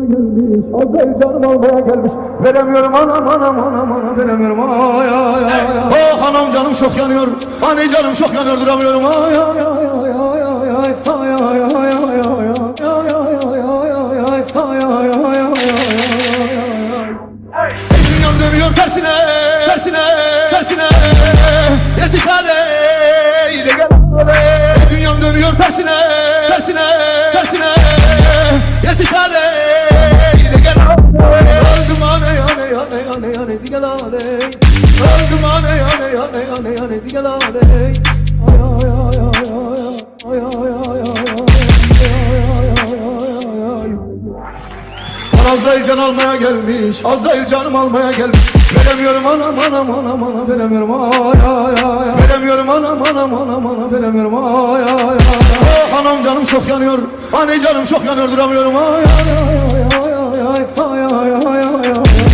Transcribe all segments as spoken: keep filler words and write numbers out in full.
gelmiş, Azrail canım almaya gelmiş. Veremiyorum anam anam anam anam, veremiyorum ay ay ay. Oh anam canım çok yanıyor, anne canım çok yanıyor, duramıyorum ay ay ay ay ay ay ay ay ay ay ay ay ay. Dünyam dönüyor tersine, tersine, tersine. Yetiş hadi, yine gel hadi. Dünyam dönüyor tersine, tersine, tersine. Yetiş hadi, yine gel hadi. Öldüm ane yane yane yane yane di gel hadi. Öldüm ane yane yane yane yane di gel hadi. Ay ay ay ay ay ay ay ay ay. Azrail can almaya gelmiş, Azrail canım almaya gelmiş. Veremiyorum anam anam anam anam, veremiyorum ay ay ay. Veremiyorum anam anam anam anam, veremiyorum ay ay ay. Oh anam canım çok yanıyor, anne canım çok yanıyor, duramıyorum ay ay ay ay ay ay ay ay ay ay.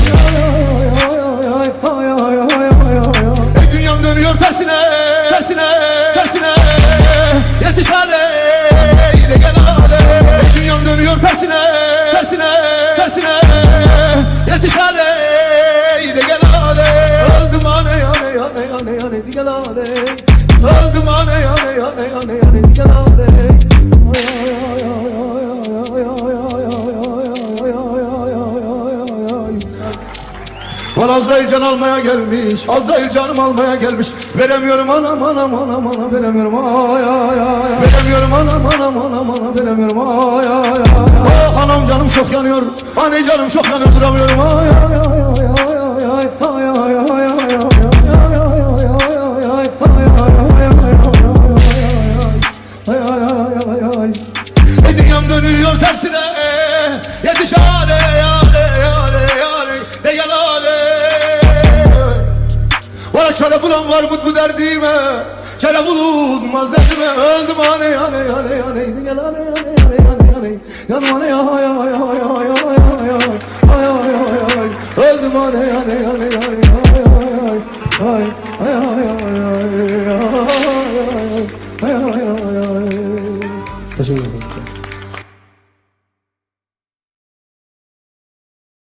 Ey dünyam dönüyor tersine, tersine, tersine. Yetiş hadi, yine gel hadi. Ey dünyam dönüyor tersine, tersine, tersine. Yetiş hadi, yine gel hadi. Öldüm ane yane yane yane yane di gel hadi. Öldüm ane yane yane yane yane di gel hadi. Ay ay ay ay ay ay ay ay ay ay. Var Azrail can almaya gelmiş, Azrail canım almaya gelmiş. Veremiyorum anam anam anam anam, veremiyorum ay ay ay. Veremiyorum anam anam anam anam, veremiyorum ay ay ay. Oh anam canım çok yanıyor, anne canım çok yanıyor, duramıyorum ay ay ay ay ay ay ay ay ay ay ay. Ey dünyam dönüyor tersine, yetiş hadi hadi hadi hadi de gel hadi. Bana çare bulan var mı bu derdime? Çare bulunmaz derdime. Öldüm hane hane hane hane. Gel hane hane hane hane hane. Yanım hane ya ya ya ya.